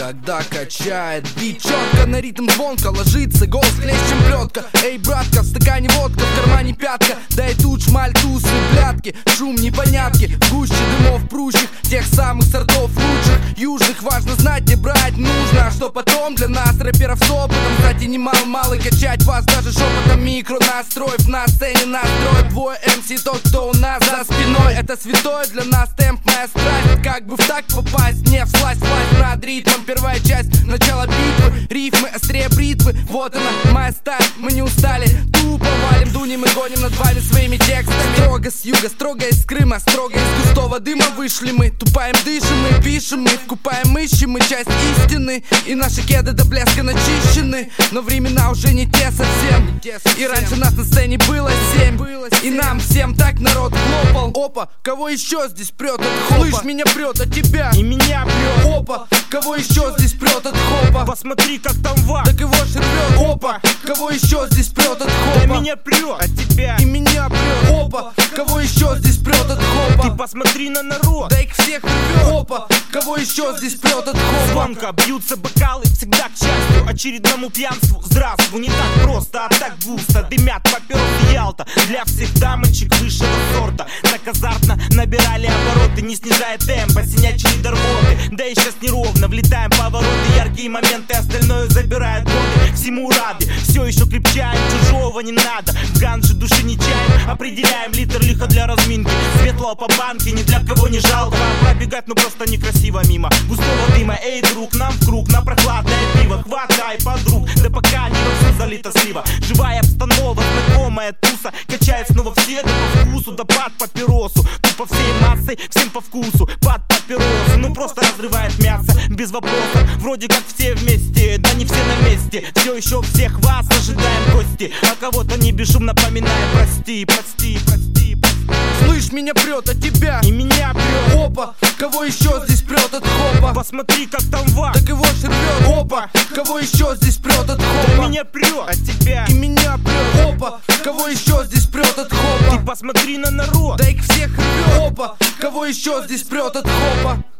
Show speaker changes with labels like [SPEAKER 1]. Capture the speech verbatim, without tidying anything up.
[SPEAKER 1] когда качает бит четко, на ритм звонко ложится, голос клещ, чем плетка. Эй, братка, в стакане водка, в кармане пятка, да и тут шмаль, тусы, блядки, шум, непонятки, в гуще дымов прущих, тех самых сортов лучших, южных. Важно знать, где брать нужно, а что потом для нас, рэперов с опытом, кстати, немало-мало качать вас даже шепотом микро настроив на сцене настрой. Двое эм си, тот, кто у нас за спиной, это святое для нас, темп, моя страсть. Как бы в так попасть, не всласть, власть над ритмом. Первая часть, начало битвы, рифмы острее бритвы. Вот она, моя сталь, мы не устали, тупо валим, дунем и гоним над вами своими текстами. Строго с юга, строго из Крыма, строго из густого дыма вышли мы. Тупаем, дышим, мы пишем, мы вкупаем, ищем, мы часть истины. И наши кеды до блеска начищены, но времена уже не те совсем. И раньше нас на сцене было семь, и нам всем так народ хлопал. Опа, кого еще здесь прет от хопа? Слышь, меня прет от тебя,
[SPEAKER 2] и меня прет.
[SPEAKER 1] Опа, кого еще здесь прет от хопа?
[SPEAKER 2] Посмотри, как там вак,
[SPEAKER 1] так его ж рвет. Опа, кого еще здесь прет от хопа?
[SPEAKER 2] да меня прет от тебя,
[SPEAKER 1] и меня прет. Опа, кого еще здесь прет от хопа?
[SPEAKER 2] ты посмотри на народ,
[SPEAKER 1] да их всех рвет. Опа, кого еще здесь прет от хопа?
[SPEAKER 2] Звонко бьются бокалы, всегда к счастью, очередному пьянству. Здравствуй, не так просто, а так густо. Дымят папиросы Ялта для всех дамочек высшего сорта. Так азартно набирали обороты, не снижая темпа, синячили до рвоты. Да и сейчас неровно, влетаем повороты, яркие моменты, остальное забирает годы. Всему рады, все еще крепчаем, чужого не надо. В ганже души не чаем, определяем литр лиха для разминки. Светлого по банке, ни для кого не жалко. Пробегать ну просто некрасиво мимо густого дыма. Эй, друг, нам в круг, на прохладное пиво. Хватай, подруг, да пока не вовсю залита слива. Живая обстанова, знакомая туса, качает снова все, да по вкусу, да под папиросу. Тупо всей массой, всем по вкусу, под папиросу. Ну просто разрывает мясо, без вопросов. Вроде как все вместе, да не все на месте. Все еще всех вас ожидаем гости, а кого-то не бесшумно поминаем. Прости, прости, прости, прости.
[SPEAKER 1] Слышь, меня прет от тебя,
[SPEAKER 2] и меня прет.
[SPEAKER 1] Опа, кого еще здесь прет от хопа?
[SPEAKER 2] Посмотри, как там вак,
[SPEAKER 1] так его ж рвет. Опа, кого еще здесь прет от хопа?
[SPEAKER 2] да меня прет от тебя,
[SPEAKER 1] и меня прет. Опа, кого еще здесь прет от хопа?
[SPEAKER 2] ты посмотри на народ,
[SPEAKER 1] да их всех рвет. Опа, кого еще здесь прет от хопа?